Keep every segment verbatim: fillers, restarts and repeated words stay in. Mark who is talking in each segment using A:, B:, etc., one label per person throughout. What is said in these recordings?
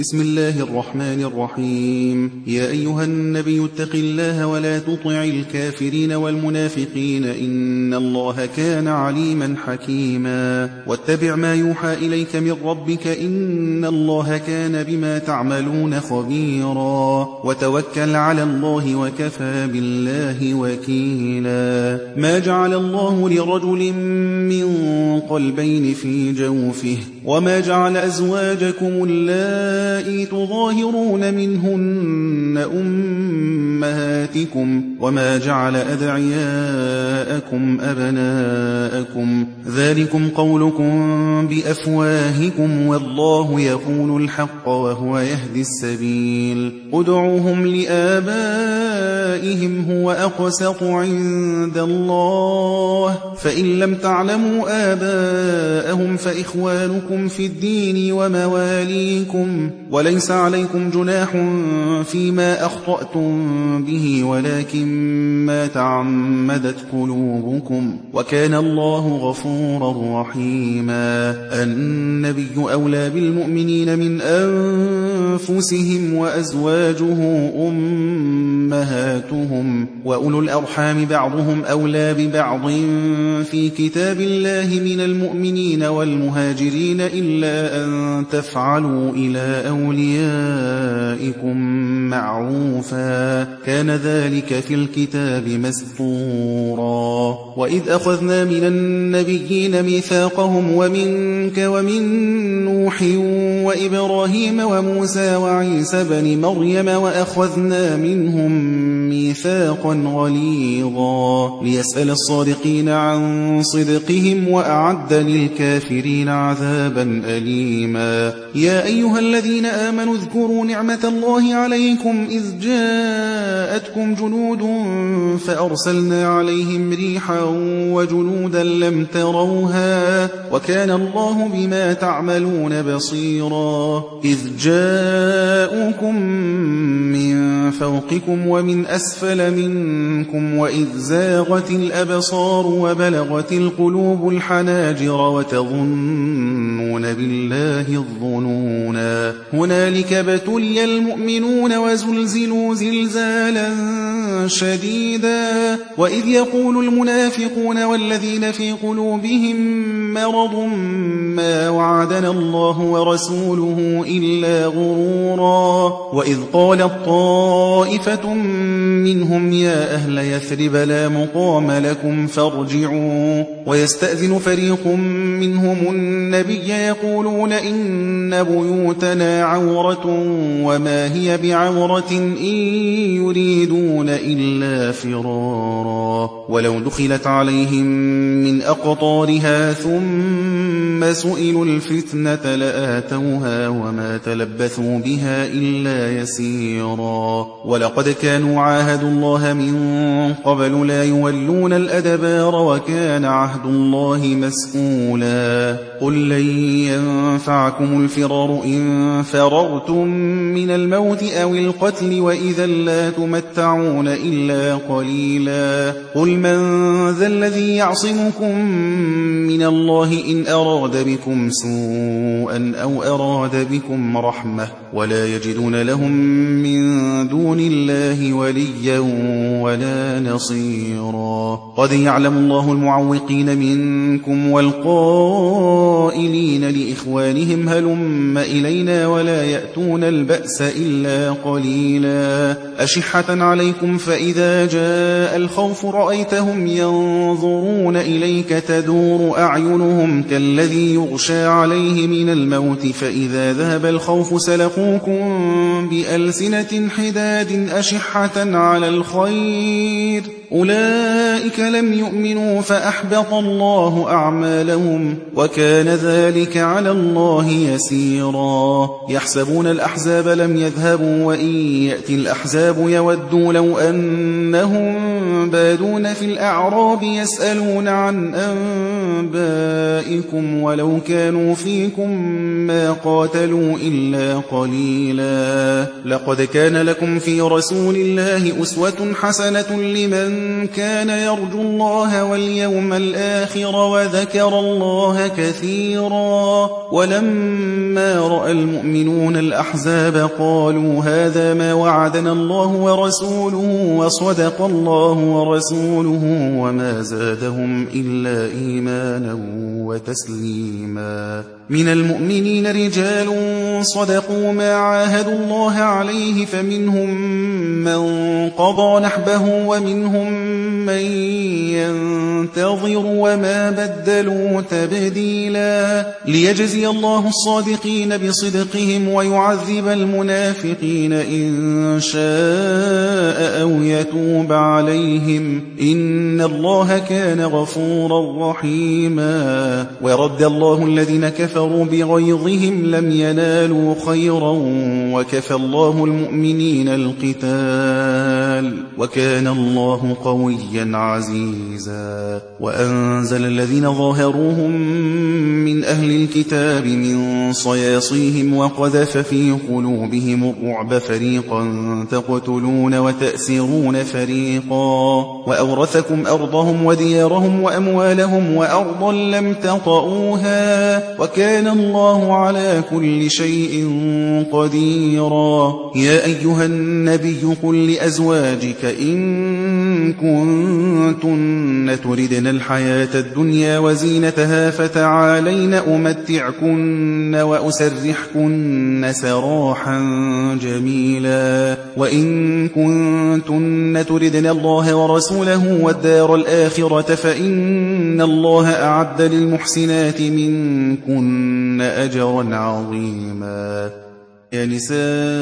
A: بسم الله الرحمن الرحيم. يا أيها النبي اتق الله ولا تطع الكافرين والمنافقين إن الله كان عليما حكيما. واتبع ما يوحى إليك من ربك إن الله كان بما تعملون خبيرا. وتوكل على الله وكفى بالله وكيلا. ما جعل الله لرجل من قلبين في جوفه وما جعل أزواجكم اللائي تظاهرون منهن أمهاتكم وما جعل أدعياءكم أبناءكم ذلكم قولكم بأفواهكم والله يقول الحق وهو يهدي السبيل. ادعوهم لآبائهم هو أقسط عند الله فإن لم تعلموا آباءهم فإخوانكم في الدين ومواليكم وليس عليكم جناح فيما أخطأتم به ولكن ما تعمدت قلوبكم وكان الله غفورا رحيما. النبي أولى بالمؤمنين من أنفسهم وأزواجه أمهاتهم وأولو الأرحام بعضهم أولى ببعض في كتاب الله من المؤمنين والمهاجرين إلا أن تفعلوا إلى أوليائكم معروفا كان ذلك في الكتاب مسطورا. وإذ أخذنا من النبيين ميثاقهم ومنك ومن نوح وإبراهيم وموسى وعيسى بن مريم وأخذنا منهم ميثاقا غليظا ليسأل الصادقين عن صدقهم وأعد للكافرين عذابا أليما. يا أيها الذين آمنوا اذكروا نعمة الله عليكم إذ جاءتكم جنود فأرسلنا عليهم ريحا وجنودا لم تروها وكان الله بما تعملون بصيرا. إذ جاءوكم من فوقكم ومن أسفل منكم وإذ زاغت الأبصار وبلغت القلوب الحناجر وتظنون بالله الظنونا هنالك ابتلي المؤمنون وزلزلوا زلزالا شديدا. وإذ يقول المنافقون والذين في قلوبهم مرض ما وعدنا الله ورسوله إلا غرورا. وإذ قالت طائفة منهم يا أهل يثرب لا مقام لكم فارجعوا ويستأذن فريق منهم النبي يقولون إن بيوتنا عورة وما هي بعورة إن يريدون إلا فرارا. ولو دخلت عليهم من أقطارها ثم سئلوا الفتنة لآتوها وما تلبثوا بها إلا يسيرا. ولقد كانوا عاهدوا الله من قبل لا يولون الأدبار وكان عهد الله مسؤولا. قل لن ينفعكم الفرار إن فررتم من الموت أو القتل وإذا لا تمتعون إلا قليلا. قل من ذا الذي يعصمكم من الله إن أراد بكم سوءا أو أراد بكم رحمة ولا يجدون لهم من دون الله وليا ولا نصيرا. قد يعلم الله المعوقين منكم والقائلين لإخوانهم هلم إلينا ولا يأتون البأس إلا قليلا. أشحة عليكم فإذا جاء الخوف رأيتهم ينظرون إليك تدور أعينهم كالذي يغشى عليه من الموت فإذا ذهب الخوف سلقوكم بألسنة حداد أشحة على الخير أولئك لم يؤمنوا فأحبط الله أعمالهم وكان ذلك على الله يسيرا. يحسبون الأحزاب لم يذهبوا وإن يأتي الأحزاب يودوا لو أنهم بادون في الأعراب يسألون عن أنبائكم ولو كانوا فيكم ما قاتلوا إلا قليلا. لقد كان لكم في رسول الله أسوة حسنة لمن كان يرجو الله واليوم الآخر وذكر الله كثيرا. ولما رأى المؤمنون الأحزاب قالوا هذا ما وعدنا الله ورسوله وصدق الله ورسوله وما زادهم إلا إيمانا وتسليما. من المؤمنين رجال صدقوا ما عاهدوا الله عليه فمنهم من قضى نحبه ومنهم من ينتظر وما بدلوا تبديلا. ليجزي الله الصادقين بصدقهم ويعذب المنافقين إن شاء أو يتوب عليهم إن الله كان غفورا رحيما. ورد الله الذين كفروا بغيظهم لم ينالوا خيرا وكفى الله المؤمنين القتال وكان الله قويا عزيزا. وأنزل الذين ظاهروهم من أهل الكتاب من صياصيهم وقذف في قلوبهم الرعب فريقا تقتلون وتأسرون فريقا وأورثكم أرضهم وديارهم وأموالهم وأرضا لم تطئوها وكان الله على كل شيء قديرا. يا أيها النبي قل لأزواجك إن كنتن تردن الحياة الدنيا وزينتها فتعالين أمتعكن وأسرحكن سراحا جميلا. وإن كنتن تردن الله ورسوله والدار الآخرة فإن الله أعد للمحسنات منكن أجرا عظيما. يا نساء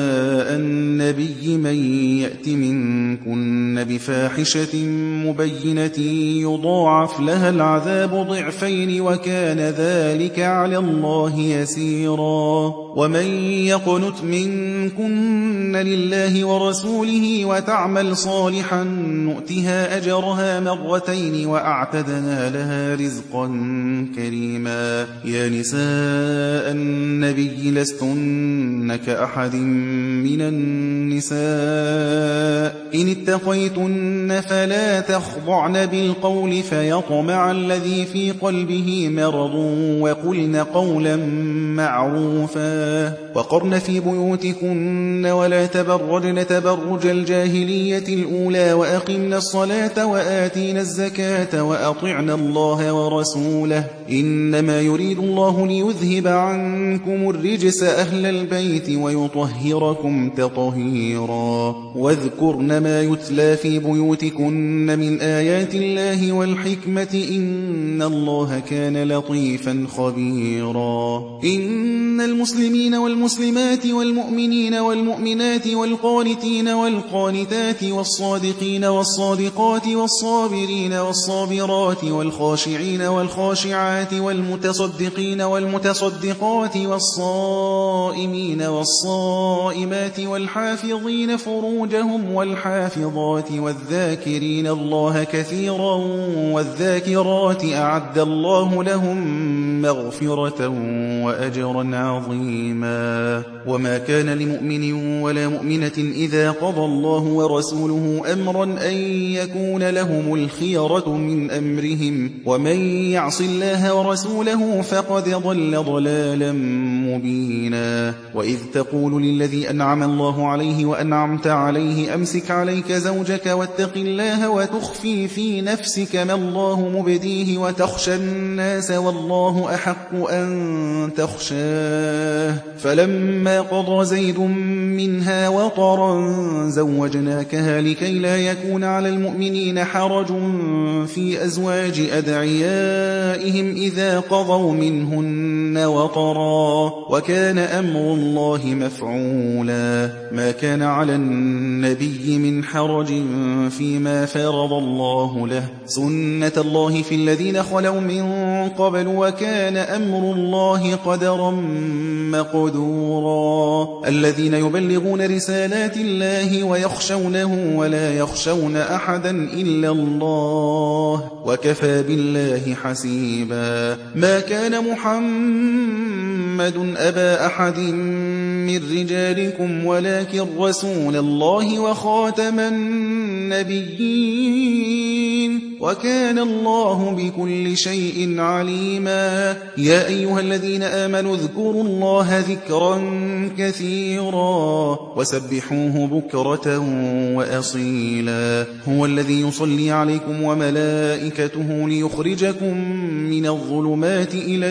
A: النبي من يأت منكن بفاحشة مبينة يضاعف لها العذاب ضعفين وكان ذلك على الله يسيرا. ومن يقنت منكن لله ورسوله وتعمل صالحا نؤتها أجرها مرتين وأعتدنا لها رزقا كريما. يا نساء النبي لستن كأحد من النساء إن اتقيتن فلا تخضعن بالقول فيطمع الذي في قلبه مرض وقلن قولا معروفا. وقرن في بيوتكن ولا تبرجن تبرج الجاهلية الأولى وأقمن الصلاة وآتين الزكاة وأطعن الله ورسوله إنما يريد الله ليذهب عنكم الرجس أهل البيت ويطهركم تطهيرا. واذكرن ما يتلى في بيوتكن من آيات الله والحكمة إن الله كان لطيفا خبيرا. إن المسلمين والمسلمات والمؤمنين والمؤمنات والقانتين والقانتات والصادقين والصادقات والصابرين والصابرات والخاشعين والخاشعات والمتصدقين والمتصدقات والصائمين والصائمات والحافظين فروجهم والحافظات والذاكرين الله كثيرا والذاكرات أعد الله لهم مغفرة وأجرا عظيما. وما كان لمؤمن ولا مؤمنة إذا قضى الله ورسوله أمرا أن يكون لهم الخيرة من أمرهم ومن يعص الله ورسوله فقد ضل ضلالا مبينا. وإذ تقول للذي أنعم الله عليه وأنعمت عليه أمسك عليك زوجك واتق الله وتخفي في نفسك ما الله مبديه وتخشى الناس والله أحق أن تخشاه فلما قضى زيد منها وطرا زوجناكها لكي لا يكون على المؤمنين حرج في أزواج أدعيائهم إذا قضوا منهن وطرا وكان أمر الله مفعولا. ما كان على النبي من حرج فيما فرض الله له سنة الله في الذين خلوا من قبل وكان أمر الله قدرا مقدورا. الذين يبلغون رسالات الله ويخشونه ولا يخشون أحدا إلا الله وكفى بالله حسيبا. ما كان محمد أبا أحد من رجالكم ولكن رسول الله وخاتم النبيين وكان الله بكل شيء عليما. يا أيها الذين آمنوا اذكروا الله ذكرا كثيرا وسبحوه بكرة وأصيلا. هو الذي يصلي عليكم وملائكته ليخرجكم من الظلمات إلى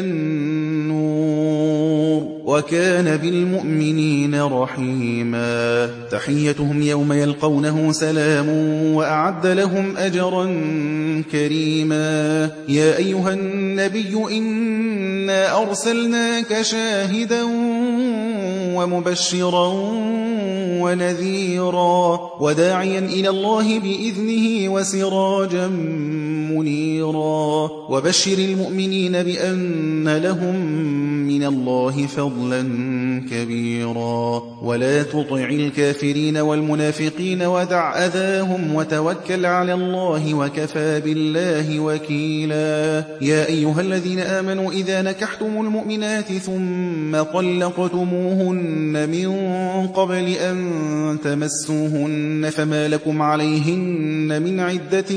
A: النور وكان بالمؤمنين رحيما. تحيتهم يوم يلقونه سلام وأعد لهم أجرا كريما. يا أيها النبي إنا أرسلناك شاهدا ومبشرا ونذيرا وداعيا إلى الله بإذنه وسراجا منيرا. وبشر المؤمنين بأن لهم من الله فضلا كبيرا. ولا تطع الكافرين والمنافقين ودع أذاهم وتوكل على الله وكفى بالله وكيلا. يا أيها الذين آمنوا إذا نكحتم المؤمنات ثم طلقتموهن من قبل أن تمسوهن فما لكم عليهن من عدة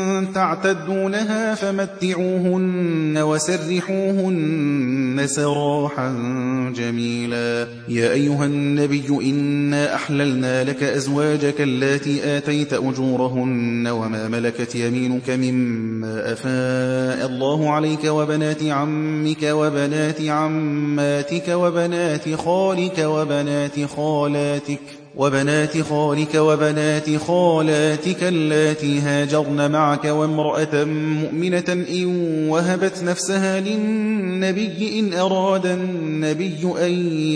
A: تعتدونها فمتعوهن وسرحوهن سراحا جميلا. يا أيها النبي إنا أحللنا لك أزواجك اللاتي آتيت أجورهن وما ملكت يمينك مما أفاء الله عليك وبنات عمك وبنات عماتك وبنات خالك وبنات خالاتك وبنات خالك وبنات خالاتك اللاتي هاجرن معك وامرأة مؤمنة إن وهبت نفسها للنبي إن أراد النبي أن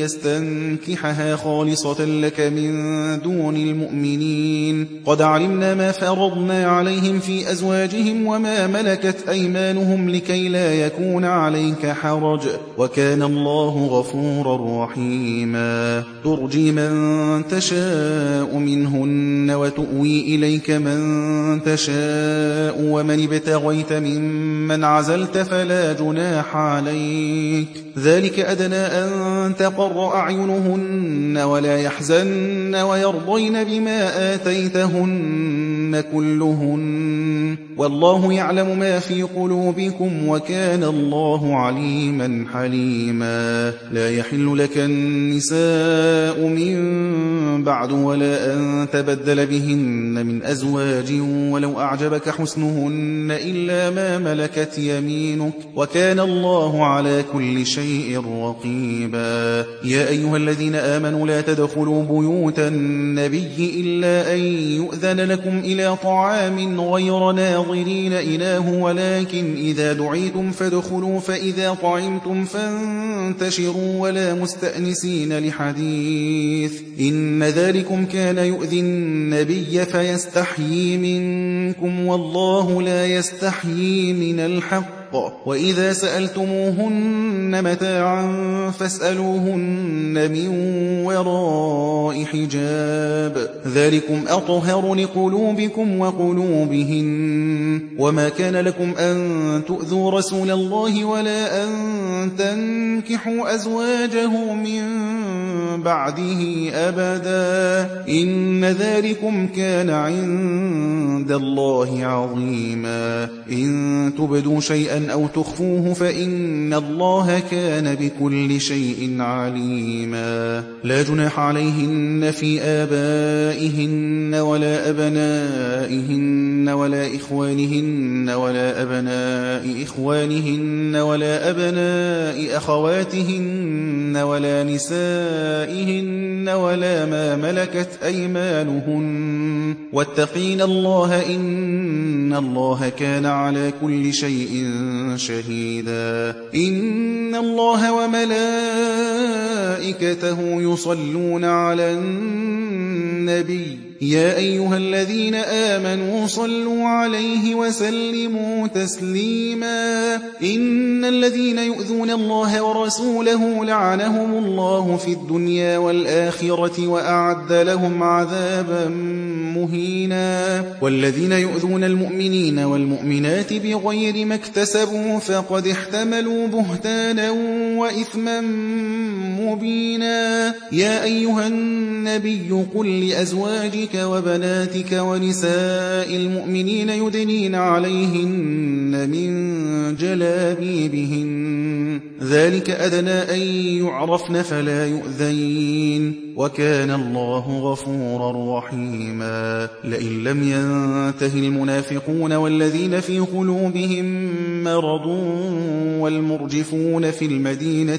A: يستنكحها خالصة لك من دون المؤمنين. قد علمنا ما فرضنا عليهم في أزواجهم وما ملكت أيمانهم لكي لا يكون عليك حرج وكان الله غفورا رحيما. ترجي من تشاء تشاء منهن وتؤوي إليك من تشاء ومن ابتغيت ممن عزلت فلا جناح عليك. ذلك أدنى أن تقر أعينهن ولا يحزن ويرضين بما آتيتهن كلهن والله يعلم ما في قلوبكم وكان الله عليما حليما. لا يحل لك النساء من بعد ولا أن تبدل بهن من أزواج ولو أعجبك حسنهن إلا ما ملكت يمينك وكان الله على كل شيء رقيبا. يا أيها الذين آمنوا لا تدخلوا بيوت النبي إلا أن يؤذن لكم إلى طعام غير ناظرين إله ولكن إذا دعيتم فادخلوا فإذا طعمتم فانتشروا ولا مستأنسين لحديث إن ذلكم كان يؤذي النبي فيستحيي منكم والله لا يستحيي من الحق. وإذا سألتموهن متاعا فاسألوهن من وراء حجاب ذلكم أطهر لقلوبكم وقلوبهن. وما كان لكم أن تؤذوا رسول الله ولا أن تنكحوا أزواجه من بعده أبدا إن ذلكم كان عند الله عظيما. إن تبدوا شيئا أو تخفوه فإن الله كان بكل شيء عليما. لا جناح عليهن في آبائهن ولا أبنائهن ولا إخوانهن ولا أبناء إخوانهن ولا أبناء أخواتهن ولا نسائهن ولا ما ملكت أيمانهن واتقين الله إن الله كان على كل شيء شهيدا. إن الله وملائكته يصلون على النبي النبي يا أيها الذين آمنوا صلوا عليه وسلموا تسليما إن الذين يؤذون الله ورسوله لعنهم الله في الدنيا والآخرة وأعد لهم عذابا مهينا والذين يؤذون المؤمنين والمؤمنات بغير ما اكتسبوا فقد احتملوا بهتانا وإثما مبينا يا أيها النبي قل لأزواجك وبناتك ونساء المؤمنين يدنين عليهن من جلابيبهن ذلك أدنى أن يعرفن فلا يؤذين وكان الله غفورا رحيما لئن لم ينته المنافقون والذين في قلوبهم مرض والمرجفون في المدينة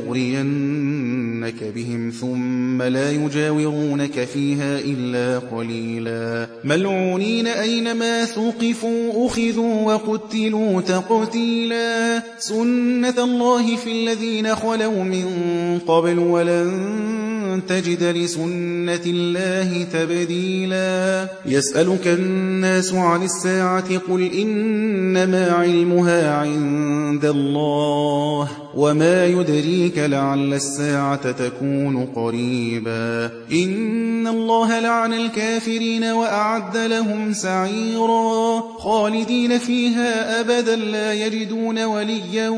A: لنغرينك بهم ثم لا يجاورونك فيها إلا قليلا ملعونين أينما ثقفوا أخذوا وقتلوا تقتيلا سنة الله في الذين خلوا من قبل ولن تجد لسنة الله تبديلا يسألك الناس عن الساعة قل إنما علمها عند الله وما يدريك لعل الساعة تكون قريبا إن الله لعن الكافرين وأعد لهم سعيرا خالدين فيها أبدا لا يجدون وليا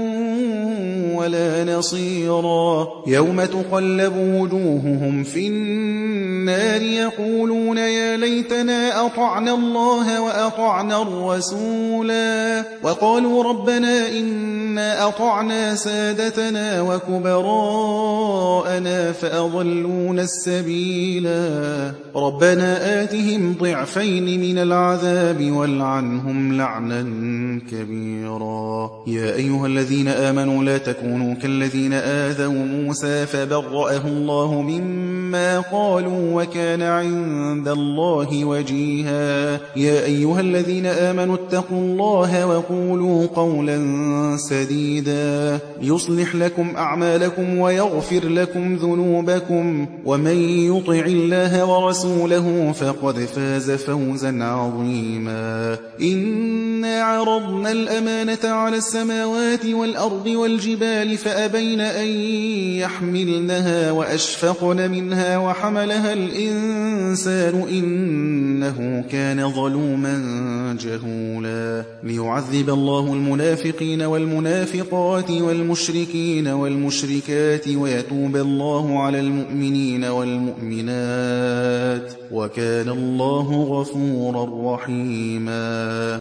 A: ولا نصيرا يوم تقلب وجوههم في النار يقولون يا ليتنا أطعنا الله وأطعنا الرسولا وقالوا ربنا إنا أطعنا سادتنا وكبراءنا فأضلونا السبيلا ربنا آتهم ضعفين من العذاب والعنهم لعنا كبيرا يا أيها الذين آمنوا لا تكونوا كالذين آذوا موسى فبرأه الله مما قالوا وكان عند الله وجيها يا أيها الذين آمنوا اتقوا الله وقولوا قولا سديدا يصلح لكم أعمالكم ويغفر لكم ذنوبكم ومن يطع الله ورسوله فقد فاز فوزا عظيما إنا عرضنا الأمانة على السماوات والأرض والجبال فأبين أن يحملنها وأشفقن منها وحملها الإنسان إنه كان ظلوما جهولا ليعذب الله المنافقين والمنافقات والمشركين والمشركات ويتوب الله على المؤمنين والمؤمنات وكان الله غفورا رحيما